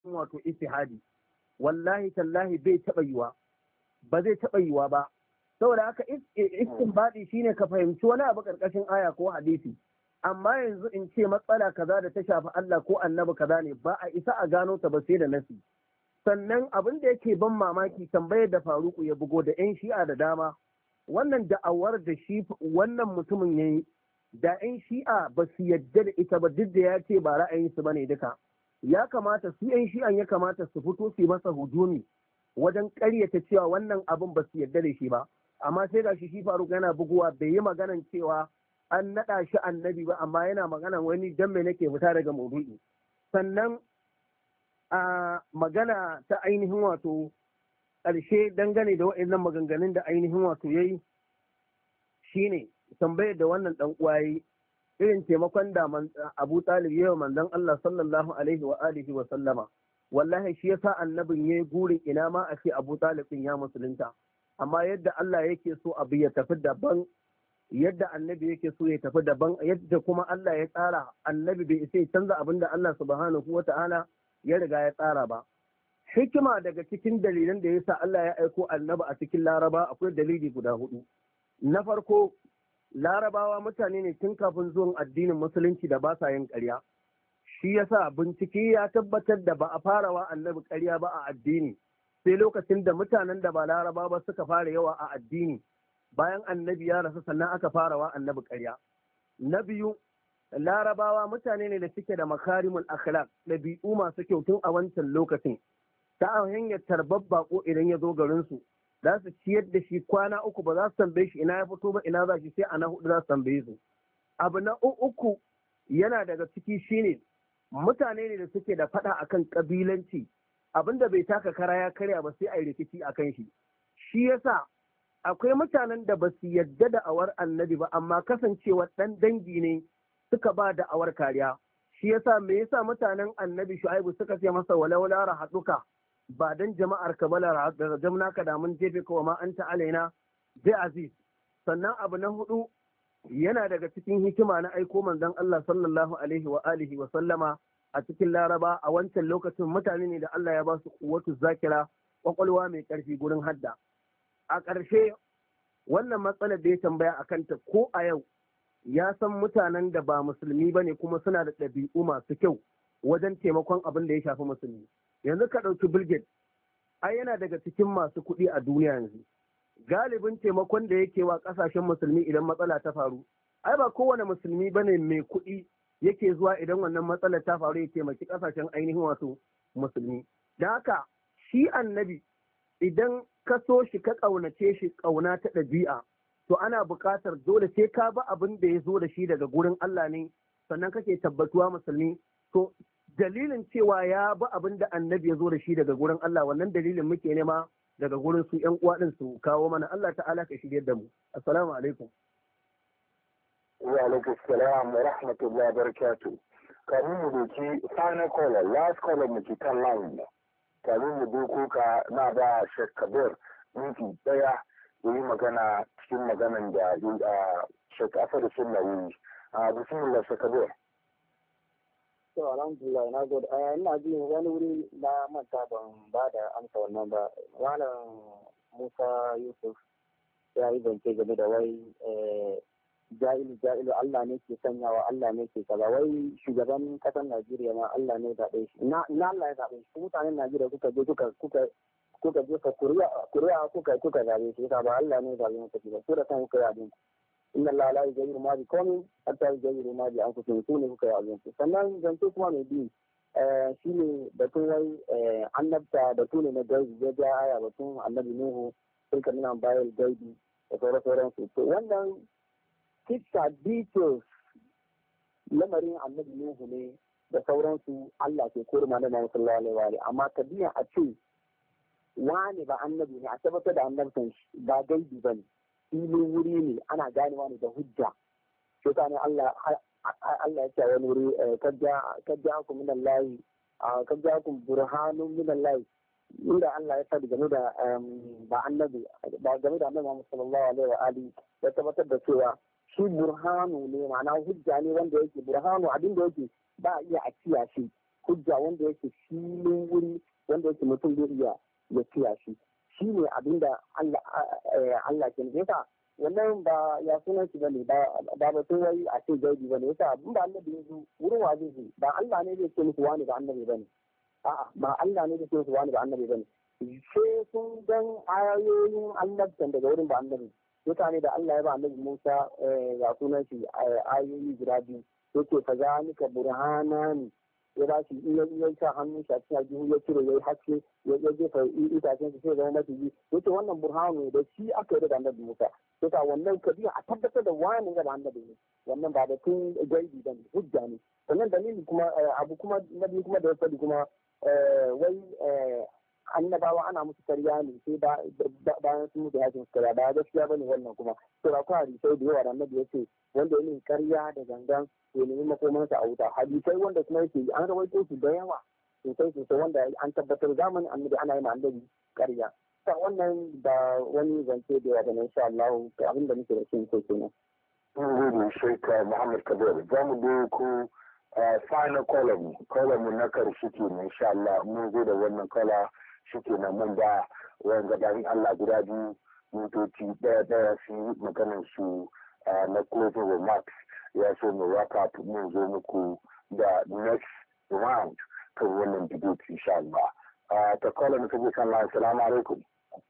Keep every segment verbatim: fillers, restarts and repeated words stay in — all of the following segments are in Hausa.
wato istihadi wallahi tallahi bai taɓa yiwa ba zai taɓa yiwa ba saboda haka istinbadi shine ka fahimci wani abu karkashin aya ko hadisi amma yanzu in ce matsala kaza da ta shafi Allah ko annabi kaza ne ba a isa a gano ta ba sai da nasi sannan abin da yake ban mamaki tambayar da Faruku ya bugo da yan shi'a da dama wannan da'awar da shi wannan mutumin yayi da yan shi'a ba su yadda da ita ba duk da ya ce ba ra'ayinsu bane duka ya kamata su yan shi'an ya kamata su fito su yi masa hujumi wajen ƙaryata cewa wannan abin ba su yadda da shi ba amma sai ga shi shi Faruk yana buguwa bai yi maganan cewa an naɗa shi annabi ba amma yana maganan wani dan me nake fita daga maudu'i sannan a magana ta ainihin wato ƙarshe dangane da waɗannan maganganun da ainihin wato yayi shine tambayar da wannan dan uwa yayi irin taimakon da Abu Talib yayi manzon Allah sallallahu alaihi wa alihi wa sallama wallahi shi yasa annabin yayi gurin ina ma a ce Abu Talib din ya musulunta amma yadda Allah yake so abu ya tafi daban yadda annabi yake so ya tafi daban yadda kuma Allah ya tsara annabi bai isa ya canza abin da Allah subhanahu wata'ala ya riga ya tsara ba hikima daga cikin dalilan da yasa Allah ya aiko annabi a cikin Laraba akwai dalili guda hudu na farko Larabawa mutane ne tun kafin zuwan addinin musulunci da ba sa yin ƙarya shi yasa bincike ya tabbatar da ba a farawa annabi ƙarya ba a addini sai lokacin da mutanen da ba Laraba ba suka fara yawa a addini bayan annabi ya rasu sannan aka farawa annabi ƙarya na biyu Larabawa mutane ne da suke da makarimul akhlaq ɗabi'u masu kyau tun a wancan lokacin ta hanyar tarbar bako idan ya zo garin su za su ciyar da shi kwana uku ba za su tambaye shi ina ya fito ba ina za shi sai a na hudu za su tambaye su abu na uku yana daga ciki shine mutane ne da suke da fada akan kabilanci abinda bai taka kara ya karya ba sai a yi rikici akan shi shi yasa akwai mutanen da ba su yadda da awar annabi ba amma kasancewa dan dangi ne suka ba da awar kariya shi yasa me yasa mutanen annabi Shu'aibu suka ce masa walawala rahaduka ba dan jama'ar ka bala da jamna ka da mun jefe ka ma anta alaina bi aziz sannan abu na hudu yana daga cikin hikima na aiko manzon Allah sallallahu alaihi wa alihi wa sallama a cikin Laraba a wancan lokacin mutane ne da Allah ya ba su kuwatu zakira kwakwalwa mai karfi gurin hadda a ƙarshe wannan matsalar da ya tambaya a kanta ko a yau ya san mutanen da ba musulmi ba ne kuma suna da ɗabi'u masu kyau wajen taimakon abin da ya shafi musulmi yanzu ka ɗauki Bill Gates ai yana daga cikin masu kuɗi a duniya yanzu galibin taimakon da yake wa ƙasashen musulmi idan matsala ta faru ai ba kowane musulmi ba ne mai kuɗi yake zuwa idan wannan matsalar ta faru ya taimaki ƙasashen ainihin wasu musulmi da haka shi annabi idan ka so shi ka ƙaunace shi ƙauna ta ɗabi'a to ana buƙatar dole sai ka ba abin da ya zo da shi daga gurin Allah ne sannan kake tabbatuwa musulmi to dalilin cewa ya ba abin da annabi ya zo da shi daga gurin Allah wannan dalilin muke nema daga gurin su ƴan uwa din su kawo mana Allah ta'ala ka shirye da mu assalamu alaikum wa alaikum assalam wa rahmatullahi wa barakatuh kamin mu doki final caller last caller mu ki kan line kamin mu doko ka na ba Sheikh Kabir minti daya yi magana cikin maganan da a Sheikh Asad Sunna yi a bismillah Sheikh Kabir. To alhamdulillah na gode. Eh ina ji wani wuri na manta ban ba da amsa wannan ba. Malam Musa Yusuf ya yi zance game da wai ja'ilu ja'ilu Allah ne ke sanyawa Allah ne ke kaza wai shugaban kasar Najeriya ma Allah ne zaɓe shi. Na Allah ya zaɓe shi. Mutanen Najeriya kuka je kuka kuka kuka je ka kuri'a kuka kuka zaɓe shi ba Allah ne zaɓe muka ba. Ku da kan kuka yi abin. inna Allah la yughayyiru ma bi qawmin hatta yughayyiru ma bi anfusihim su ne kuka yi abin sannan zance kuma mai bi shi ne batun wai annabta da tune na gaibi ya ja aya batun annabi Nuhu sun ka nuna bayar gaibi da sauran sauran su to wannan kissa details lamarin annabi Nuhu ne da sauransu Allah ke kore ma da Muhammad sallallahu alaihi wa amma tabiya a ce wani ba annabi ne a tabbatar da annabtan shi ba gaibi bane filin wuri ne ana ganewa ne da hujja sai ka ne Allah Allah ya ce wani wuri kajja ku min Allah kajja ku burhanun min Allah inda Allah ya faɗi game da ba annabi ba game da annabi Muhammad sallallahu alaihi wa alihi ya tabbatar da cewa shi burhanu ne ma'ana hujja ne wanda yake burhanu abin da yake ba a iya a ciya shi hujja wanda yake filin wuri wanda yake mutum zai iya ya kiya shi shi ne abinda Allah Allah ke nufi wannan ba ya sunan shi bane ba ba batun wai a ce gaibi bane yasa abin da Allah ya zo wurin wa zai zo ba Allah ne zai ce muku wani ba annabi bane a'a ba Allah ne zai ce muku wani ba annabi bane sai sun dan ayoyin Allah daga wurin ba annabi mutane da Allah ya ba annabi Musa ya sunan shi ayoyi guda biyu yake fa zalika burhanani ya ba shi in ya sa hannun shi a cikin aljihu ya cire ya yi haske ya jefa itacen shi sai zama maciji yace wannan burhanu da shi aka yi da annabi Musa yasa wannan kabiya a tabbatar da wani ga annabi ne wannan ba da tun gaibi bane hujja ne sannan dalili kuma abu kuma na biyu kuma da ya faɗi kuma wai annabawa ana musu karya ne sai bayan sun mutu yakin su karya ba gaskiya bane wannan kuma to ba kwa hadisai da yawa da annabi ya ce wanda ya nemi karya da gangan to nemi makomansa a wuta hadisai wanda kuma yake an rawaito su da yawa sosai sosai wanda an tabbatar zamanin annabi ana yi ma annabi karya ta wannan ba wani zance da yawa da insha Allah abin da muke da shi ko kenan mun gode Sheikh Muhammad Kabir za mu je ku final column column na karshe ke insha Allah mun zo da wannan kala shike nan mun ba wanda bayan Allah guda biyu mintoci daya daya su yi maganar su na closing remarks ya so mu wrap up mun zo muku da next round kan wannan debate insha Allah ta kala mu kaje kan Allah assalamu alaikum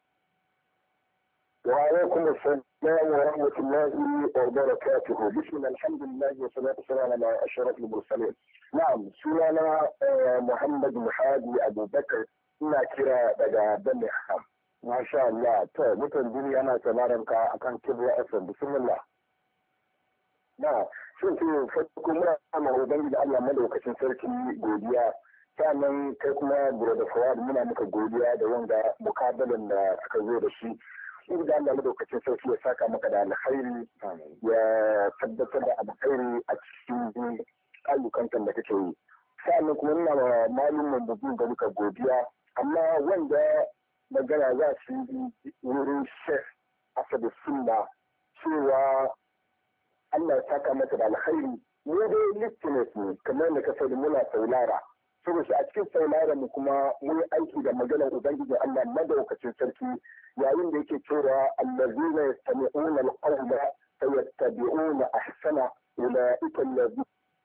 wa alaikum assalam wa rahmatullahi wa barakatuh bismillah alhamdulillah wa salatu wassalamu ala ashrafil mursalin na'am sunana Muhammad Muhadi Abubakar ina kira daga Birmingham. Masha Allah, to mutan duniya na sauraron ka akan Kibra F M. Bismillah. Na, shin ke farko muna ma ubangiji Allah madaukakin sarki godiya. Sannan kai kuma Brother Fawad muna muka godiya da wanda mukabalan da aka zo da shi. Shi da Allah madaukakin sarki ya saka maka da alkhairi ya tabbatar da alkhairi a cikin ayyukan da kake yi. Sannan kuma ina ma malumin mu da muka godiya. Amma wanda magana za su yi wurin Sheikh Asadu Sunna cewa Allah ya saka masa da alkhairi mu dai listeners ne kamar da ka sani muna saulara saboda a cikin saulara mu kuma mun aiki da maganar ubangiji Allah madaukakin sarki yayin da yake cewa allazina yastami'una al-qawla fayattabi'una ahsana ulaika allazina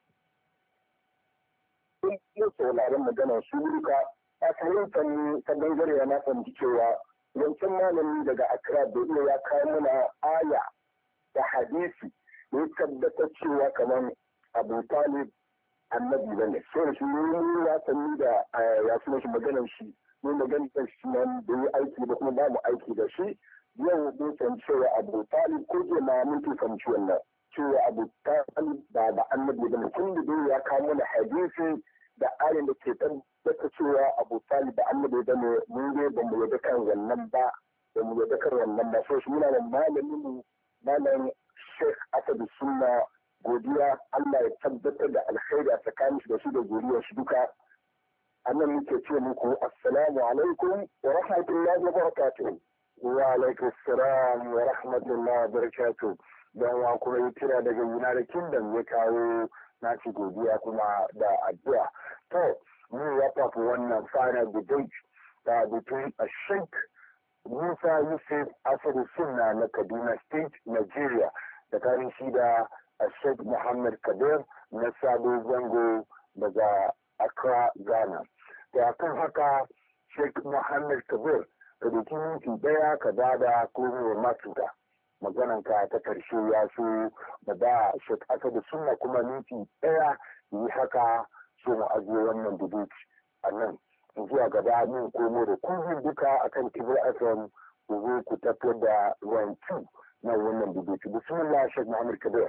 mun sauraron maganar su duka a fahimtar ni ta bangare na fahimci cewa wancan malami daga Accra da iya ya kawo mana aya da hadisi da ya tabbatar cewa kamar Abu Talib annabi ba ne. So shi ne ya sani da ya suna shi maganar shi ne maganar shi nan da yi aiki da kuma ba mu aiki da shi yau mun san cewa Abu Talib ko je ma mun ke fahimci wannan cewa Abu Talib ba da annabi ba ne. Tun da ya kawo mana hadisi da ayin da ke tabbata cewa Abu Talib da annabi da ne mun ne ba mu yadda kan wannan ba ba mu yadda kan wannan ba so shi muna da malamin mu malam Sheikh Asadu Sunna godiya Allah ya tabbatar da alkhairi a tsakanin shi da shi da zuriyar shi duka annan muke ce muku assalamu alaikum wa rahmatullahi wa barakatuh wa alaikum assalam wa rahmatullahi wa barakatuh dan wa kuma yi kira daga United Kingdom ya kawo na ci godiya kuma da addu'a to mu wrap up wannan final debate da between a Sheikh Musa Yusuf Asadu Sunna na Kaduna State Nigeria da karin shi da a Sheikh Muhammad Kabir na Sabo Zango daga Accra, Ghana. Da kan haka Sheikh Muhammad Kabir ka doki minti daya ka bada komai matuka. Maganan ka ta karshe ya so da ba Sheikh Asadu Sunna kuma minti daya yi haka so mu ajiye wannan debate a nan. Zuwa gaba min komo da kuzin duka akan Kibir F M ku zo ku tafiyar da round two na wannan debate. Bismillah Sheikh Muhammad Kabir.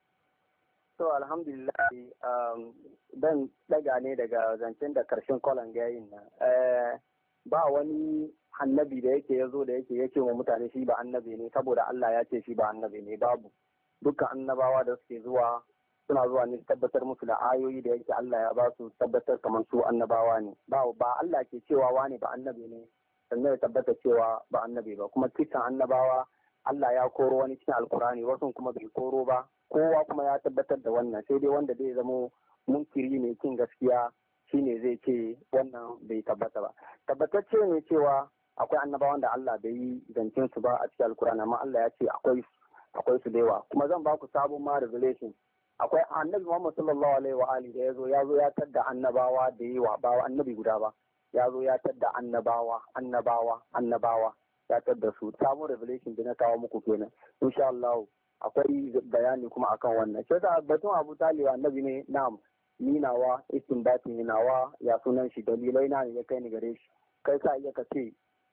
So alhamdulillah dan daga ne daga zancen da karshen kolon gayin nan. Ba wani annabi da yake ya zo da yake yake wa mutane shi ba annabi ne saboda Allah ya ce shi ba annabi ne babu. Dukkan annabawa da suke zuwa suna zuwa ne tabbatar musu da ayoyi da yake Allah ya ba su tabbatar kamar su annabawa ne. Ba ba Allah ke cewa wani ba annabi ne sannan ya tabbata cewa ba annabi ba kuma kisan annabawa Allah ya koro wani cikin alkurani wasu kuma bai koro ba kowa kuma ya tabbatar da wannan sai dai wanda zai zamo munkiri ne kin gaskiya shine zai ce wannan bai tabbata ba. Tabbatacce ne cewa akwai annabawan da Allah bai yi zancen su ba a cikin alkur'ani, amma Allah ya ce akwai akwai su da yawa. Kuma zan ba ku sabon ma revelation. Akwai annabi Muhammad sallallahu alaihi wa alihi da yazo yazo ya tadda annabawa da yawa, ba annabi guda ba. Yazo ya tadda annabawa annabawa annabawa ya tadda su. Sabon revelation da na kawo muku kenan. Insha Allah akwai bayani kuma akan wannan. Sai da batun Abu Talib annabi ne, na'am, ni nawa istinbati ni nawa ya sunan shi, dalilai na ne ya kai ni gare shi. Kai ka iya ka ce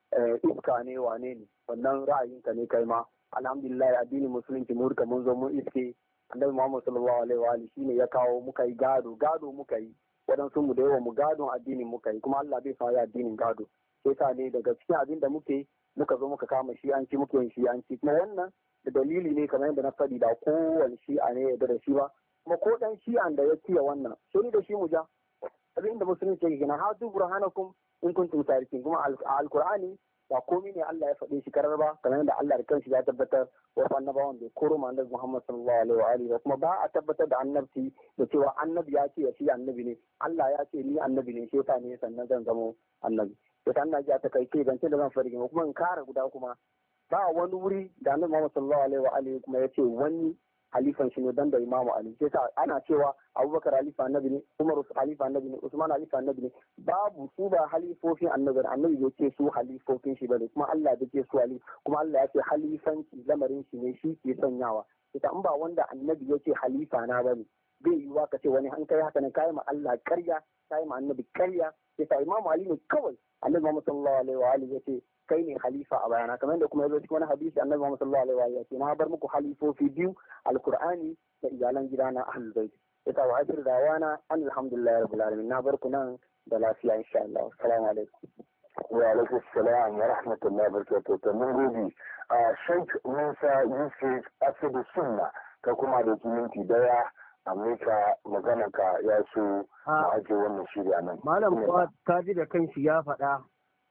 iska ne wane ne, wannan ra'ayinka ne kai ma. Alhamdulillah addinin musulunci mu rika mun zo mun iske annabi Muhammad sallallahu alaihi wa alihi shine ya kawo muka yi gado gado muka yi wadansu mu da yawa mu gadon addinin muka yi, kuma Allah bai sa ya addinin gado. Sai sa ne daga cikin abin da muke muka zo muka kama shi an ci muke yin shi an ci, kuma wannan da dalili ne kamar yadda na faɗi da kowane shi'a ne ya da shi ba, kuma ko dan shi'an da ya ciye wannan sai da shi mu ja abin da musulunci yake gina hadu burhanakum in kuntum sarikin. Kuma alqur'ani ba komai ne Allah ya faɗe shi karar ba, kamar yadda Allah da kanshi ya tabbatar wasu annabawan bai koro ma annabi Muhammad sallallahu alaihi wa alihi, kuma ba a tabbatar da annabci da cewa annabi ya ce ya shi annabi ne, Allah ya ce ni annabi ne, shi ne sannan zan zamo annabi. to kan na ji ta kai ce ban ce da zan farge kuma in kara guda kuma ba wani wuri da annabi Muhammad sallallahu alaihi wa alihi kuma ya ce wani halifan shi ne dan da Imamu Ali. Sai sa ana cewa Abubakar halifa annabi ne, Umar halifa annabi ne, Usman halifa annabi ne. Babu su ba halifofin annabi, annabi bai ce su halifofin shi bane, kuma Allah bai ce su hali, kuma Allah ya ce halifanci lamarin shi ne shi ke sanyawa. Ita in ba wanda annabi ya ce halifa na bane bai yiwuwa ka ce wani an kai haka ne kai ma Allah karya, kai ma annabi karya. Sai sa Imamu Ali ne kawai annabi Muhammad sallallahu alaihi wa alihi ya ce kai ne halifa a bayana, kamar da kuma yazo cikin wani hadisi annabi Muhammad sallallahu alaihi wa alihi ya ce na bar muku halifofi biyu, alqur'ani da iyalan gidana ahlul bait. Ita wa ajir dawana an alhamdulillah rabbil alamin. Na bar ku nan da lafiya insha Allah. Assalamu alaikum. Wa alaikum assalam wa rahmatullahi wa barakatuh. To mun gode a Sheikh Musa Yusuf Asadu Sunna ka kuma da minti daya Amurka magana ka ya so a aje wannan shirya nan. Malam Fuad kaji da kanshi ya faɗa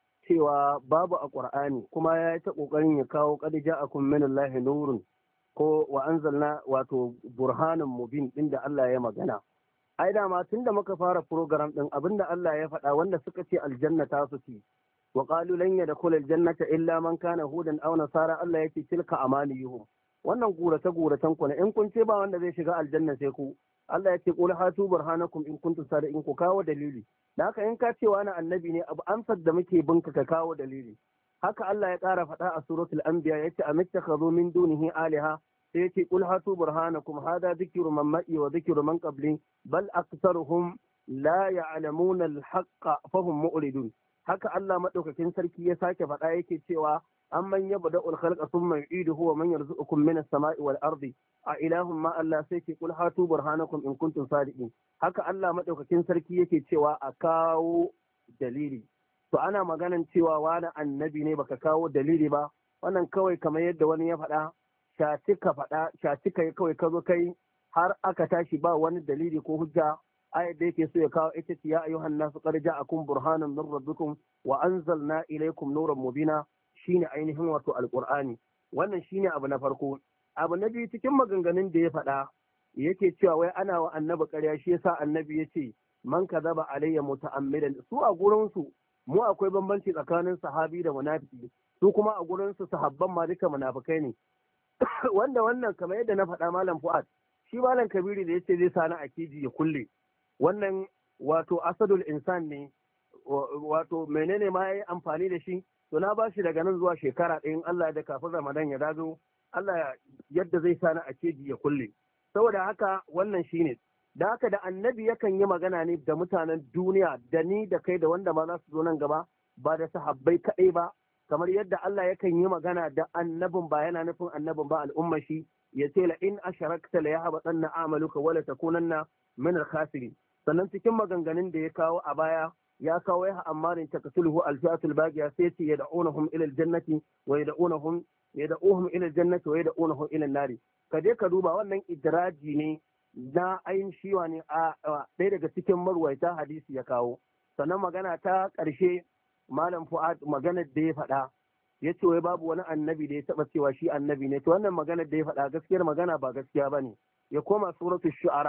cewa babu a Qur'ani, kuma ya yi ta ƙoƙarin ya kawo qad ja'akum minallahi nurun ko wa anzalna wato burhanan mubin din da Allah ya magana. Ai dama tunda muka fara program din abinda Allah ya faɗa wanda suka ce aljanna ta su ci wa qalu lan yadkhul aljannata illa man kana hudan aw nasara, Allah yake tilka amaniyuhum. Wannan gurace guracen ku ne, in kun ce ba wanda zai shiga aljanna sai ku, Allah yake qul hatu burhanakum in kuntum sadiqin, ku kawo dalili. Da haka in ka ce wani annabi ne abu amsar da muke binka ka kawo dalili. Haka Allah ya ƙara faɗa a suratul anbiya yace amittakhadhu min dunihi alaha, sai yace qul hatu burhanakum hada dhikru man ma'i wa dhikru man qabli bal aktharuhum la ya'lamuna al-haqqa fahum mu'ridun. Haka Allah madaukakin sarki ya sake faɗa yake cewa amman yabda'ul khalqa thumma yu'iduhu wa man yarzuqukum minas sama'i wal ardi a ilahun ma Allah sai ce qul hatu burhanakum in kuntum sadiqin. Haka Allah madaukakin sarki yake cewa a kawo dalili. To ana maganan cewa wani annabi ne baka kawo dalili ba, wannan kawai kamar yadda wani ya faɗa shaci ka faɗa shaci kai kawai ka zo kai har aka tashi ba wani dalili ko hujja. Ayat da yake so ya kawo ita ce ya ayyuhan nasu qad ja'akum burhanun min rabbikum wa anzalna ilaykum nuran mubina, shine ainihin wato alqur'ani. Wannan shine abu na farko. Abu na biyu cikin maganganun da ya faɗa yake cewa wai ana wa annabi ƙarya, shi yasa annabi ya ce man kadaba alayya muta'ammidan. Su a gurin su mu akwai bambanci tsakanin sahabi da munafiki, su kuma a gurin su sahabban ma duka munafikai ne. Wanda wannan kamar yadda na faɗa malam Fuad, shi malam Kabiru da yace zai sani a keji ya kulle, wannan wato asadul insan ne, wato menene ma yayi amfani da shi. To na ba shi daga nan zuwa shekara ɗaya in Allah da kafin Ramadan ya dazo, Allah yadda zai sani a keji ya kulle. Saboda haka wannan shine. Da haka da annabi yakan yi magana ne da mutanen duniya, da ni da kai da wanda ma za su zo nan gaba, ba da sahabbai kaɗai ba, kamar yadda Allah yakan yi magana da annabin ba yana nufin annabin ba al'umma shi, ya ce la in asharakta la yahbatanna amaluka wala takunanna min al-khasirin. Sannan cikin maganganun da ya kawo a baya ya kawo ya amarin takatuluhu alfiatul bagiya, sai ce yad'unahum ila aljannati wa yad'unahum yad'uhum ila aljannati wa yad'unahum ila an-nari. Ka je ka duba wannan idraji ne na ayin shiwa ne a ɗaya daga cikin marwaita hadisi ya kawo. Sannan magana ta ƙarshe malam Fuad maganar da ya faɗa ya ce wai babu wani annabi da ya taɓa cewa shi annabi ne. To wannan maganar da ya faɗa gaskiyar magana ba gaskiya ba ne. Ya koma suratul shu'ara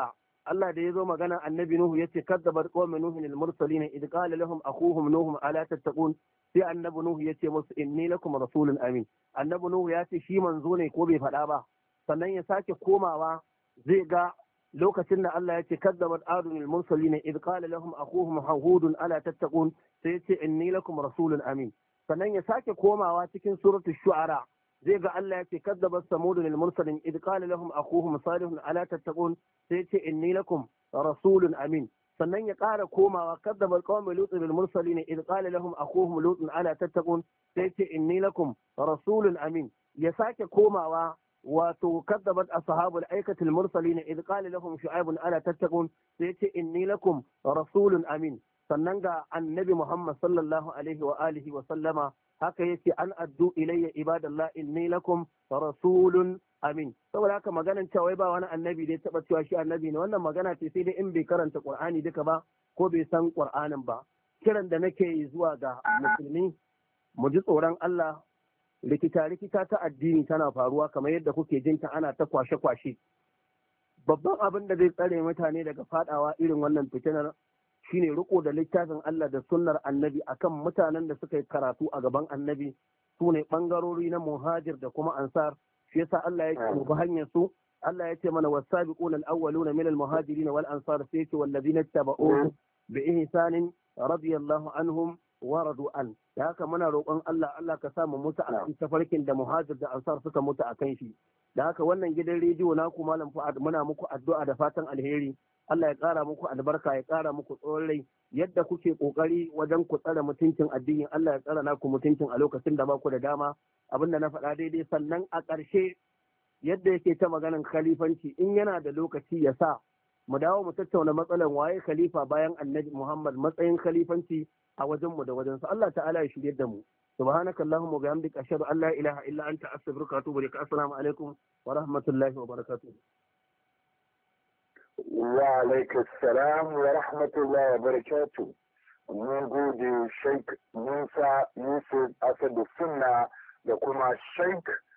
Allah da yazo magana annabi nuhu yace kadzabat qawmi nuhin al-mursalin id qala lahum akhuhum nuhum ala tattaqun sai annabi nuhu yace musu inni lakum rasulun amin annabi nuhu yace shi manzo ne ko bai faɗa ba sannan ya sake komawa zai ga lokacin da Allah ya ce kadzabat adun al-mursalin id qala lahum akhuhum hudun ala tattaqun sai yace inni lakum rasulun amin sannan ya sake komawa cikin suratul shu'ara zai ga Allah ya ce kadzabat samudun al-mursalin id qala lahum akhuhum salihun ala tattaqun sai yace inni lakum rasulun amin sannan ya ƙara komawa kadzabat qawmi lut bil mursalin id qala lahum akhuhum lut ala tattaqun sai yace inni lakum rasulun amin ya sake komawa wato kadzabat ashabul aikatil mursalin id qala lahum shu'aibun ala tattaqun sai yace inni lakum rasulun amin sannan ga annabi Muhammad sallallahu alaihi wa alihi wa sallama haka yace an addu ilayya ibadallah inni lakum rasulun amin saboda haka maganan cewa wai ba wani annabi da ya taba cewa shi annabi ne wannan magana ce sai dai in bai karanta Qur'ani duka ba ko bai san Qur'anin ba kiran da nake yi zuwa ga musulmi mu ji tsoron Allah rikita rikita ta addini tana faruwa kamar yadda kuke jinta ana ta kwashe kwashe babban abin da zai tsare mutane daga fadawa irin wannan fitinar shine riko da littafin Allah da sunnar annabi akan mutanen da suka yi karatu a gaban annabi su ne bangarori na muhajir da kuma ansar shi yasa Allah ya ce mu bi hanyar su Allah ya ce mana wasabiquna al-awwaluna min al-muhajirin wal ansar sai ce wallazina tabauhu bi ihsanin radiyallahu anhum wa radu an da haka muna roƙon Allah Allah ka samu mutu a cikin tafarkin da muhajir da ansar suka mutu a kan shi da haka wannan gidan rediyo naku malam Fuad muna muku addu'a da fatan alheri Allah ya ƙara muku albarka ya ƙara muku tsoron rai yadda kuke ƙoƙari wajen ku tsare mutuncin addini Allah ya tsara naku mutuncin a lokacin da ba ku da dama abinda na faɗa daidai sannan a ƙarshe yadda yake ta maganin khalifanci in yana da lokaci ya sa mu dawo mu tattauna matsalar waye khalifa bayan annabi Muhammad matsayin khalifanci a wajen mu da wajen su Allah ta'ala ya shirye da mu subhanakallahumma wa bihamdika ashhadu an la ilaha illa anta astaghfiruka wa atubu ilaik assalamu alaikum wa rahmatullahi wa barakatuh wa alaikum salam wa rahmatullahi wa barakatuh mun gode Sheikh Musa Yusuf Asadu Sunna da kuma Sheikh